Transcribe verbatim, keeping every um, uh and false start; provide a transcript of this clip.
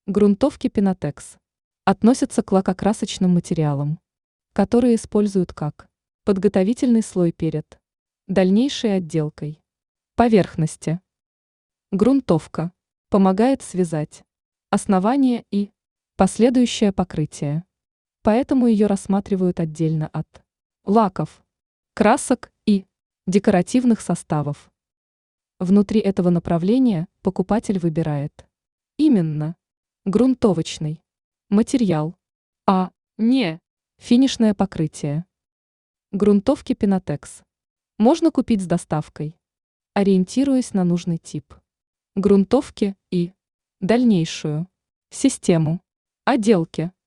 Грунтовки Пинотекс относятся к лакокрасочным материалам, которые используют как подготовительный слой перед дальнейшей отделкой поверхности. Грунтовка помогает связать основание и последующее покрытие, поэтому ее рассматривают отдельно от лаков, красок и декоративных составов. Внутри этого направления покупатель выбирает именно грунтовочный материал, а не финишное покрытие. Грунтовки Пинотекс можно купить с доставкой, ориентируясь на нужный тип грунтовки и дальнейшую систему отделки.